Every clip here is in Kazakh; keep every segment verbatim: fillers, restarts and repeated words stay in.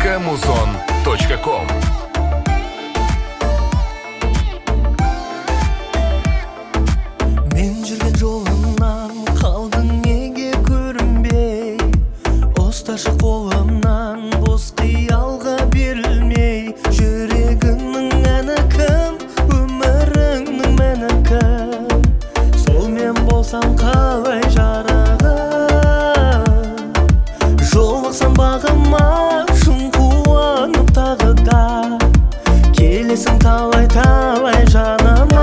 точка музон точка ком. Мен жүрген жолымнан қалдың неге көрінбей, ұсташы қолымнан бос қиялға берілмей. Жүрегіңнің әні кім, өміріңнің мәні кім? Сол мен болсам қалай жарығым? Жолықсам бағыма шын қуанып тағы да келесің талай-талай жаныма.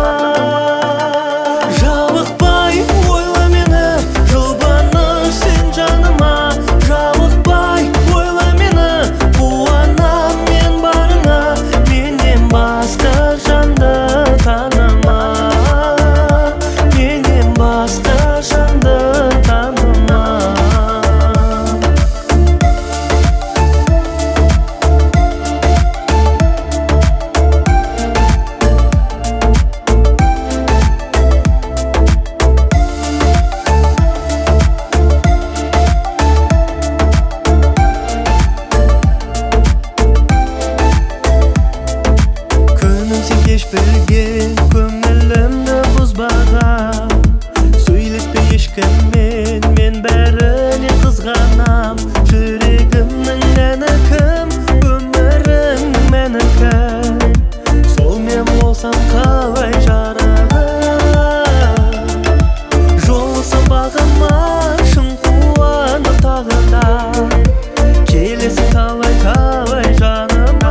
Жалықпай ойла мені, жұбаныш сен жаныма. Жалықпай ойла мені, қуанам мен барыңа. Менен басқа жанды таныма, менен басқа жанды таныма. Кеш білген көңілімді бұзбаған, сөйлеспе ешкіммен, мен бәрінен қызғанам. Жүрегімнің әні кім, өміріңнің мәні кім? Сол мен болсам қалай жарығым? Жолықсам бағыма шын қуанып тағы да келесің талай-талай жаныма.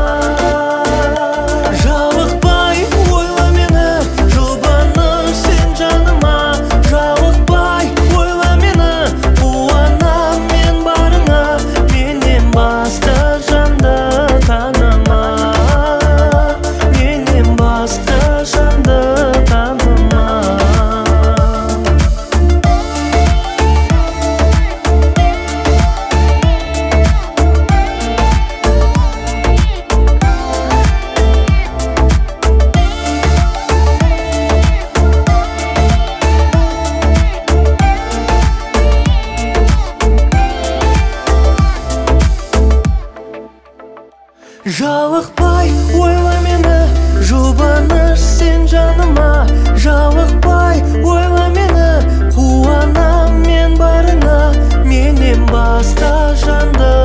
Жалықпай ойла мені, жұбаныш сен жаныма. Жалықпай ойла мені, қуанам мен барыңа. Менен басқа жанды